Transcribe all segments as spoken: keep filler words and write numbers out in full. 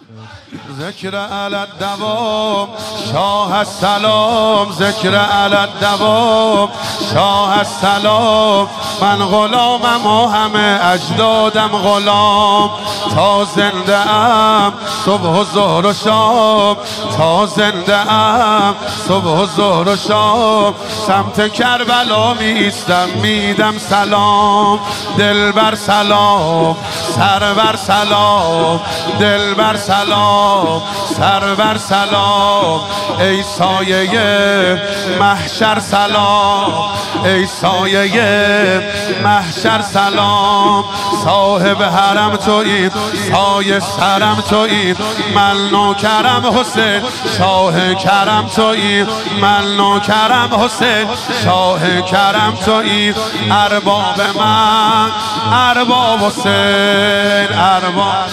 ذکر علی الدوام شاه السلام، ذکر علی الدوام شاه السلام. من غلامم و همه اجدادم غلام، تا زنده ام صبح و ظهر و شام، تا زنده ام صبح و ظهر و شام. سمت کربلا میستم میدم سلام، دل بر سلام سر بر سلام، دل بر سلام سر بر سلام. ای سایه محشر سلام، ای سایه محشر سلام. صاحب حرم تویی سایه سرم تویی، من نوکرم حسین شاه کرم تویی، من نوکرم حسین شاه کرم تویی. ارباب من ارباب حسین ارباب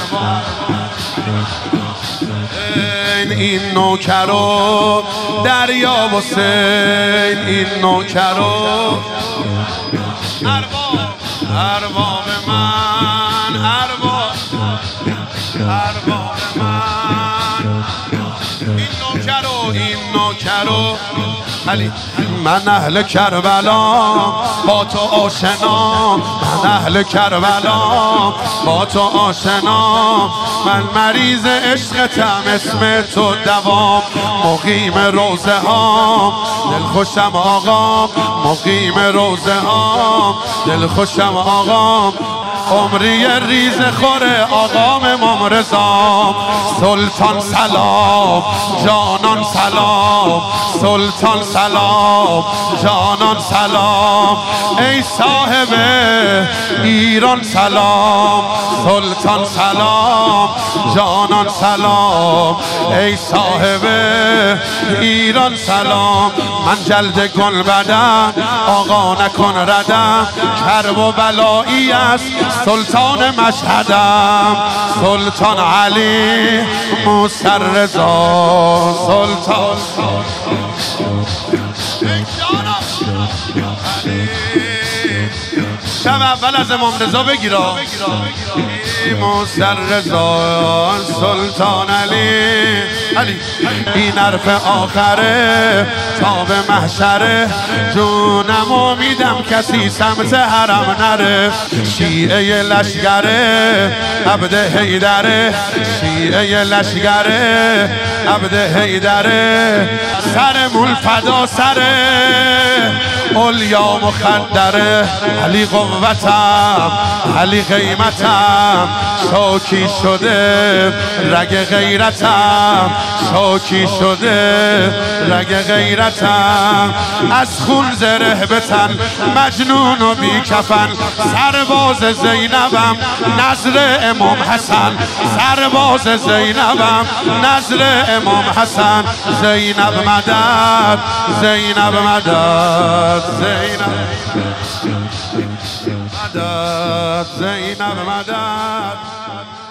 این نوکرو دریا حسین، این نوکرو ارباب ارباب من ارباب ارباب من. این نوکرو این نوکرو علی. من اهل کربلا با تو آشنا، من اهل کربلا با تو آشنا. من مریض عشقتم اسم تو دوام، مقیم روزه ها دل خوشم آقا، مقیم روزه ها دل خوشم آقا. عمری ریز خوره آقام امام رضا. سلطان سلام جانان سلام، سلطان سلام جانان سلام. ای صاحب ایران سلام، سلطان سلام جانان سلام. ای صاحب ایران سلام. من جلد گل بدم آقا نکن ردم، کرب و بلایی است سلطان مشهدم. سلطان علی موسی رضا سلطان شب اول از امام رضا بگیرا. موسی رضا سلطان علی علی. این حرف آخره تا به محشره، جونمو میدم کسی سمت حرم نره. شیعه لشگره عبد حیدره، شیعه لشگره عبد حیدره. سر مول فدا سره اولیا مخدره. علی قوتم علی قیمتم شوکی شده رگ غیرتم، شوکی شده رگ غیرتم. از خون زره بتن مجنون و بی کفن، سرباز زینبم نظر امام حسن، سرباز زینبم نظر امام حسن. زینب مدد زینب مدد زینب مدد زینب مدد.